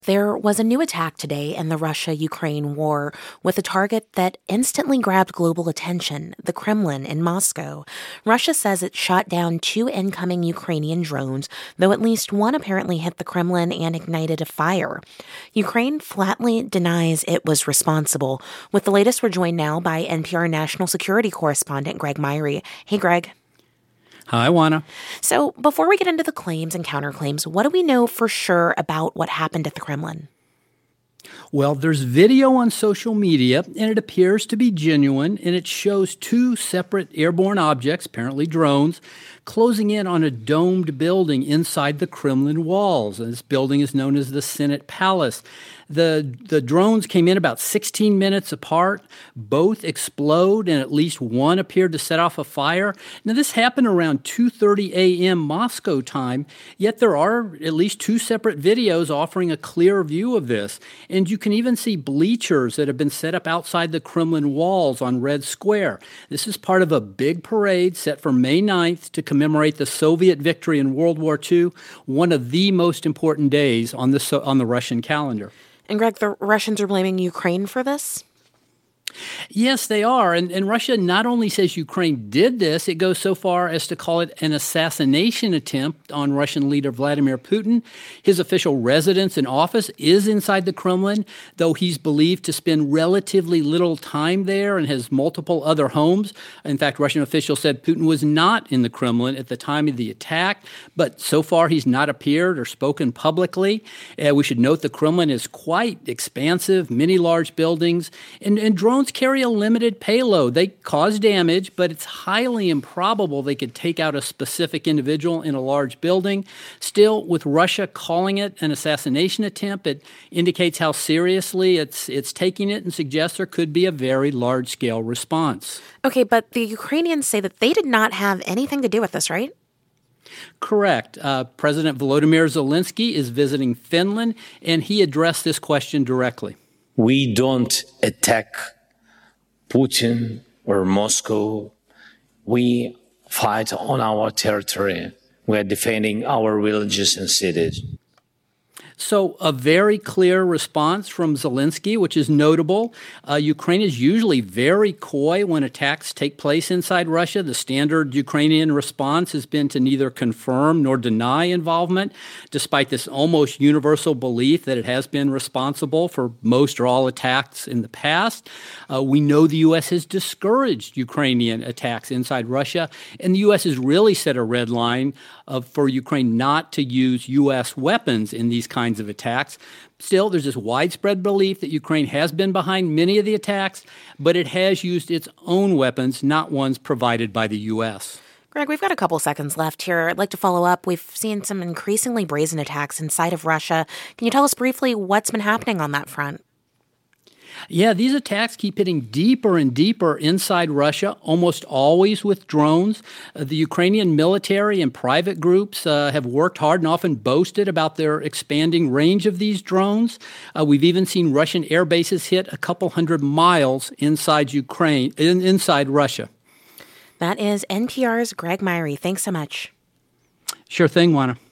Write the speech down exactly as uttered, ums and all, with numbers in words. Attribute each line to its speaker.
Speaker 1: There was a new attack today in the Russia-Ukraine war with a target that instantly grabbed global attention, the Kremlin in Moscow. Russia says it shot down two incoming Ukrainian drones, though at least one apparently hit the Kremlin and ignited a fire. Ukraine flatly denies it was responsible. With the latest, we're joined now by N P R national security correspondent Greg Myre. Hey, Greg.
Speaker 2: Hi, Juana.
Speaker 1: So before we get into the claims and counterclaims, what do we know for sure about what happened at the Kremlin?
Speaker 2: Well, there's video on social media, and it appears to be genuine, and it shows two separate airborne objects, apparently drones, closing in on a domed building inside the Kremlin walls. And this building is known as the Senate Palace. The, the drones came in about sixteen minutes apart. Both explode, and at least one appeared to set off a fire. Now, this happened around two thirty a.m. Moscow time, yet there are at least two separate videos offering a clear view of this. And you can even see bleachers that have been set up outside the Kremlin walls on Red Square. This is part of a big parade set for May ninth to commemorate the Soviet victory in World War Two, one of the most important days on the, on the Russian calendar.
Speaker 1: And Greg, the Russians are blaming Ukraine for this?
Speaker 2: Yes, they are. And, and Russia not only says Ukraine did this, it goes so far as to call it an assassination attempt on Russian leader Vladimir Putin. His official residence and office is inside the Kremlin, though he's believed to spend relatively little time there and has multiple other homes. In fact, Russian officials said Putin was not in the Kremlin at the time of the attack, but so far he's not appeared or spoken publicly. Uh, we should note the Kremlin is quite expansive, many large buildings, and, and drones carry a limited payload. They cause damage, but it's highly improbable they could take out a specific individual in a large building. Still, with Russia calling it an assassination attempt, it indicates how seriously it's it's taking it and suggests there could be a very large-scale response.
Speaker 1: Okay, but the Ukrainians say that they did not have anything to do with this, right?
Speaker 2: Correct. Uh, President Volodymyr Zelensky is visiting Finland, and he addressed this question directly.
Speaker 3: We don't attack Putin or Moscow. We fight on our territory. We are defending our villages and cities.
Speaker 2: So a very clear response from Zelensky, which is notable. Uh, Ukraine is usually very coy when attacks take place inside Russia. The standard Ukrainian response has been to neither confirm nor deny involvement, despite this almost universal belief that it has been responsible for most or all attacks in the past. Uh, we know the U S has discouraged Ukrainian attacks inside Russia, and the U S has really set a red line of, for Ukraine not to use U S weapons in these kinds of attacks. Still, there's this widespread belief that Ukraine has been behind many of the attacks, but it has used its own weapons, not ones provided by the U S.
Speaker 1: Greg, we've got a couple seconds left here. I'd like to follow up. We've seen some increasingly brazen attacks inside of Russia. Can you tell us briefly what's been happening on that front?
Speaker 2: Yeah, these attacks keep hitting deeper and deeper inside Russia, almost always with drones. Uh, the Ukrainian military and private groups uh, have worked hard and often boasted about their expanding range of these drones. Uh, we've even seen Russian air bases hit a couple hundred miles inside Ukraine, in, inside Russia.
Speaker 1: That is N P R's Greg Myre. Thanks so much.
Speaker 2: Sure thing, Juana.